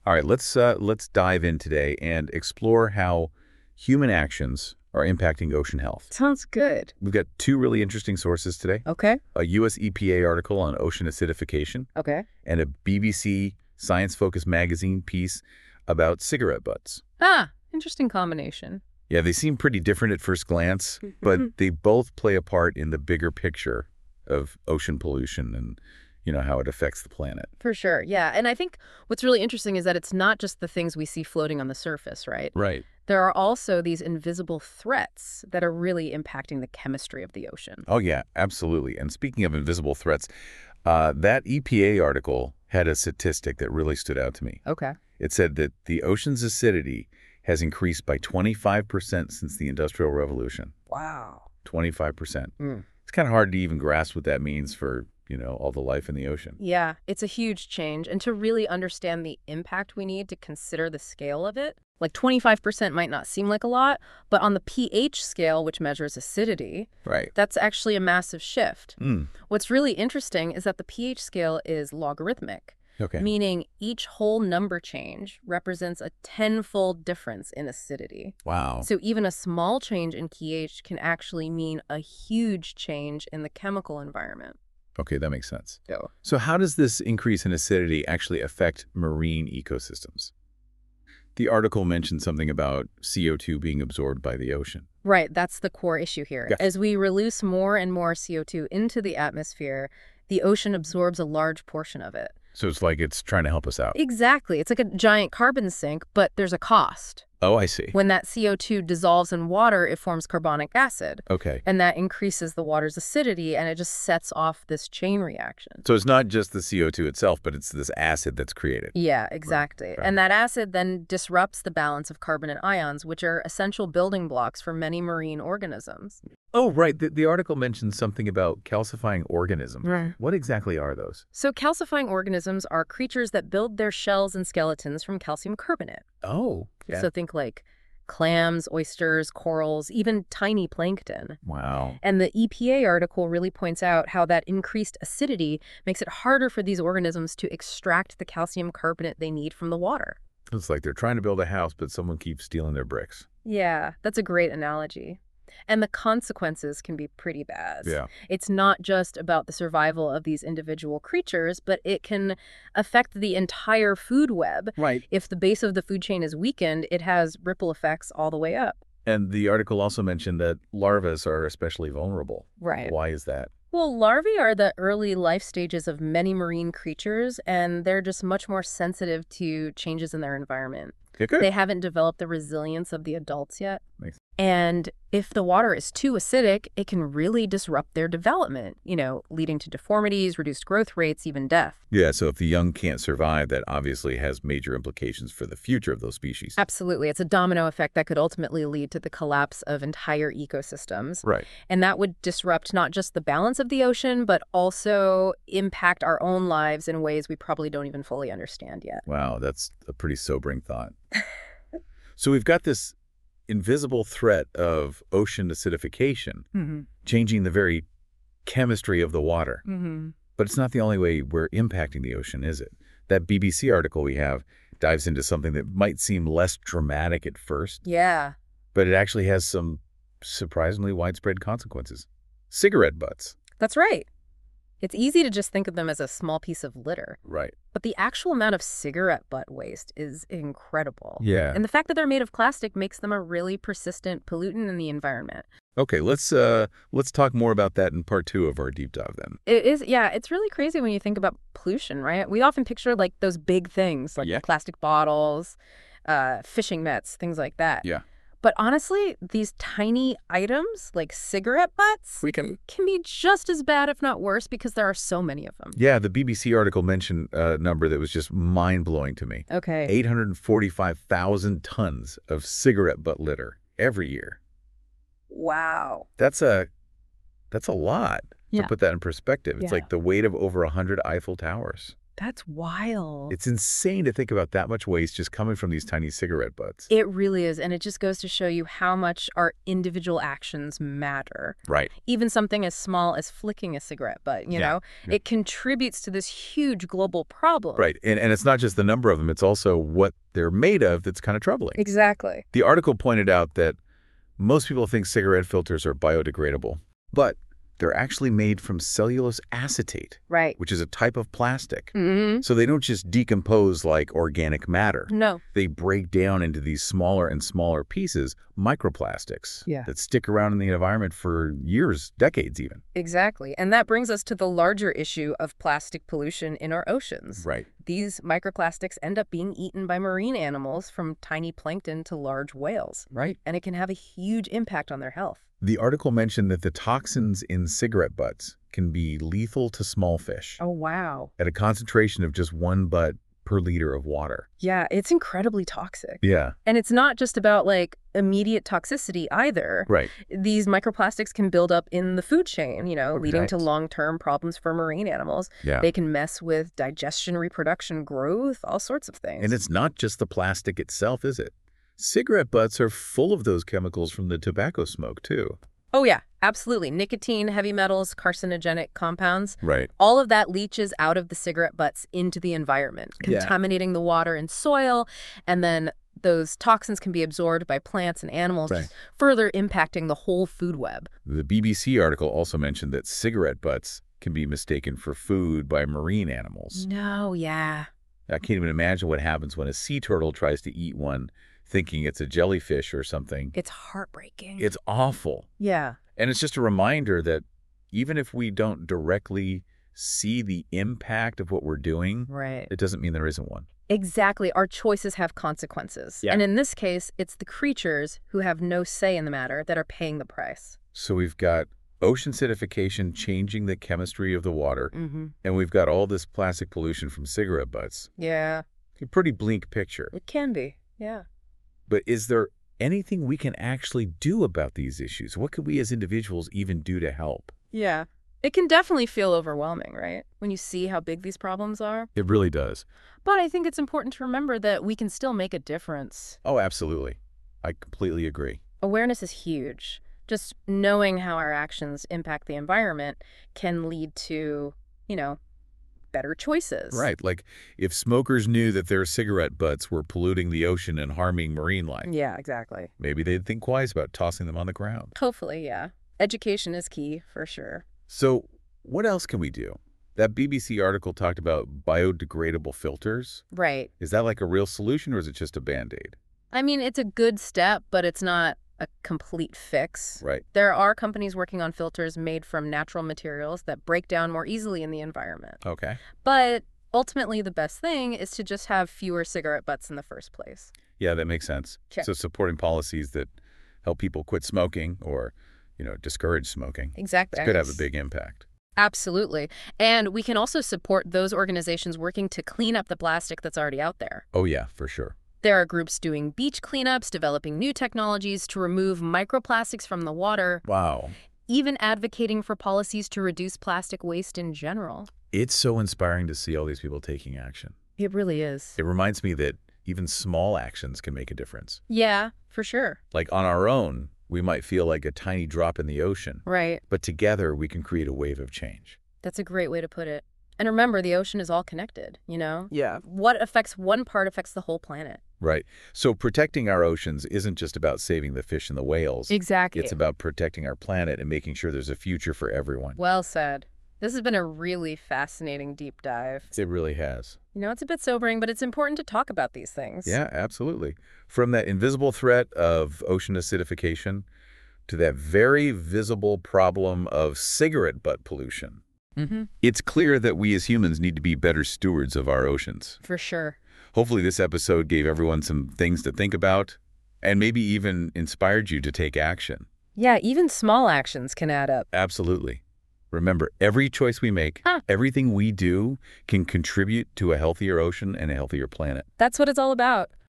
All right, let's dive in today and explore how human actions are impacting ocean health. Sounds good. We've got two really interesting sources today. Okay. A US EPA article on ocean acidification Okay. and a BBC Science Focus magazine piece about cigarette butts. Interesting combination. Yeah, they seem pretty different at first glance, but they both play a part in the bigger picture of ocean pollution and, how it affects the planet. For sure. Yeah. And I think what's really interesting is that it's not just the things we see floating on the surface, right? Right. There are also these invisible threats that are really impacting the chemistry of the ocean. Oh, yeah, absolutely. And speaking of invisible threats, that EPA article had a statistic that really stood out to me. Okay. It said that the ocean's acidity has increased by 25% since the Industrial Revolution. Wow. 25%. Mm. It's kind of hard to even grasp what that means for, all the life in the ocean. Yeah, it's a huge change. And to really understand the impact, we need to consider the scale of it. Like 25% might not seem like a lot, but on the pH scale, which measures acidity, Right. that's actually a massive shift. Mm. What's really interesting is that the pH scale is logarithmic, Okay. meaning each whole number change represents a tenfold difference in acidity. Wow. So even a small change in pH can actually mean a huge change in the chemical environment. Okay, that makes sense. So how does this increase in acidity actually affect marine ecosystems? The article mentioned something about CO2 being absorbed by the ocean. Right, that's the core issue here. Yeah. As we release more and more CO2 into the atmosphere, the ocean absorbs a large portion of it. So it's like it's trying to help us out. Exactly. It's like a giant carbon sink, but there's a cost. Oh, I see. When that CO2 dissolves in water, it forms carbonic acid. Okay. And that increases the water's acidity, and it just sets off this chain reaction. So it's not just the CO2 itself, but it's this acid that's created. Yeah, exactly. Right. And that acid then disrupts the balance of carbon and ions, which are essential building blocks for many marine organisms. Oh, right. The article mentioned something about calcifying organisms. Right. What exactly are those? So calcifying organisms are creatures that build their shells and skeletons from calcium carbonate. Oh, yeah. So think like clams, oysters, corals, even tiny plankton. Wow. And the EPA article really points out how that increased acidity makes it harder for these organisms to extract the calcium carbonate they need from the water. It's like they're trying to build a house, but someone keeps stealing their bricks. Yeah, that's a great analogy. And the consequences can be pretty bad. Yeah. It's not just about the survival of these individual creatures, but it can affect the entire food web. Right. If the base of the food chain is weakened, it has ripple effects all the way up. And the article also mentioned that larvae are especially vulnerable. Right. Why is that? Well, larvae are the early life stages of many marine creatures, and they're just much more sensitive to changes in their environment. Yeah, good. They haven't developed the resilience of the adults yet. Makes- And if the water is too acidic, it can really disrupt their development, leading to deformities, reduced growth rates, even death. Yeah, so if the young can't survive, that obviously has major implications for the future of those species. Absolutely. It's a domino effect that could ultimately lead to the collapse of entire ecosystems. Right. And that would disrupt not just the balance of the ocean, but also impact our own lives in ways we probably don't even fully understand yet. Wow, that's a pretty sobering thought. So we've got this invisible threat of ocean acidification, changing the very chemistry of the water. But it's not the only way we're impacting the ocean, is it? That BBC article we have dives into something that might seem less dramatic at first, Yeah. but it actually has some surprisingly widespread consequences. Cigarette butts. That's right. It's easy to just think of them as a small piece of litter, Right. but the actual amount of cigarette butt waste is incredible. Yeah. And the fact that they're made of plastic makes them a really persistent pollutant in the environment. Okay, let's talk more about that in part 2 of our deep dive then. It is, yeah, it's really crazy when you think about pollution, right? We often picture like those big things, like Yeah. plastic bottles, fishing nets, things like that. Yeah. But honestly, these tiny items, like cigarette butts, can be just as bad, if not worse, because there are so many of them. Yeah, the BBC article mentioned a number that was just mind-blowing to me. Okay. 845,000 tons of cigarette butt litter every year. Wow. That's a lot. Yeah. To put that in perspective, it's Yeah. like the weight of over 100 Eiffel Towers. That's wild. It's insane to think about that much waste just coming from these tiny cigarette butts. It really is, and it just goes to show you how much our individual actions matter. Right. Even something as small as flicking a cigarette butt, you know? Yeah. It contributes to this huge global problem. Right. And it's not just the number of them, it's also what they're made of that's kind of troubling. Exactly. The article pointed out that most people think cigarette filters are biodegradable, but they're actually made from cellulose acetate, Right. which is a type of plastic. Mm-hmm. So they don't just decompose like organic matter. No. They break down into these smaller and smaller pieces, microplastics, Yeah. that stick around in the environment for years, decades even. Exactly. And that brings us to the larger issue of plastic pollution in our oceans. Right. These microplastics end up being eaten by marine animals, from tiny plankton to large whales. Right. And it can have a huge impact on their health. The article mentioned that the toxins in cigarette butts can be lethal to small fish Oh, wow. at a concentration of just 1 butt per liter of water. Yeah, it's incredibly toxic. Yeah. And it's not just about, like, immediate toxicity either. Right. These microplastics can build up in the food chain, leading to Right. long-term problems for marine animals. Yeah. They can mess with digestion, reproduction, growth, all sorts of things. And it's not just the plastic itself, is it? Cigarette butts are full of those chemicals from the tobacco smoke, too. Oh, yeah, absolutely. Nicotine, heavy metals, carcinogenic compounds. Right. All of that leaches out of the cigarette butts into the environment, Yeah. contaminating the water and soil, and then those toxins can be absorbed by plants and animals, Right. just further impacting the whole food web. The BBC article also mentioned that cigarette butts can be mistaken for food by marine animals. No, yeah. I can't even imagine what happens when a sea turtle tries to eat one thinking it's a jellyfish or something. It's heartbreaking. It's awful. Yeah. And it's just a reminder that even if we don't directly see the impact of what we're doing, Right. it doesn't mean there isn't one. Exactly. Our choices have consequences. Yeah. And in this case, it's the creatures who have no say in the matter that are paying the price. So we've got ocean acidification changing the chemistry of the water, Mm-hmm. and we've got all this plastic pollution from cigarette butts. Yeah. A pretty bleak picture. It can be. Yeah. But is there anything we can actually do about these issues? What could we as individuals even do to help? Yeah. It can definitely feel overwhelming, right? When you see how big these problems are. It really does. But I think it's important to remember that we can still make a difference. Oh, absolutely. I completely agree. Awareness is huge. Just knowing how our actions impact the environment can lead to, better choices. Right. Like if smokers knew that their cigarette butts were polluting the ocean and harming marine life, Yeah, exactly. maybe they'd think twice about tossing them on the ground. Hopefully, yeah. Education is key, for sure. So what else can we do? That BBC article talked about biodegradable filters. Right. Is that like a real solution or is it just a Band-Aid? I mean, it's a good step, but it's not a complete fix. Right. There are companies working on filters made from natural materials that break down more easily in the environment. Okay. But ultimately, the best thing is to just have fewer cigarette butts in the first place. Yeah, that makes sense. Okay. So supporting policies that help people quit smoking or, discourage smoking. Exactly. It could have a big impact. Absolutely. And we can also support those organizations working to clean up the plastic that's already out there. Oh, yeah, for sure. There are groups doing beach cleanups, developing new technologies to remove microplastics from the water, Wow. even advocating for policies to reduce plastic waste in general. It's so inspiring to see all these people taking action. It really is. It reminds me that even small actions can make a difference. Yeah, for sure. Like on our own, we might feel like a tiny drop in the ocean, Right. but together we can create a wave of change. That's a great way to put it. And remember, the ocean is all connected, Yeah. What affects one part affects the whole planet. Right. So protecting our oceans isn't just about saving the fish and the whales. Exactly. It's about protecting our planet and making sure there's a future for everyone. Well said. This has been a really fascinating deep dive. It really has. It's a bit sobering, but it's important to talk about these things. Yeah, absolutely. From that invisible threat of ocean acidification to that very visible problem of cigarette butt pollution. Mm-hmm. It's clear that we as humans need to be better stewards of our oceans. For sure. Hopefully this episode gave everyone some things to think about and maybe even inspired you to take action. Yeah, even small actions can add up. Absolutely. Remember, every choice we make, everything we do can contribute to a healthier ocean and a healthier planet. That's what it's all about.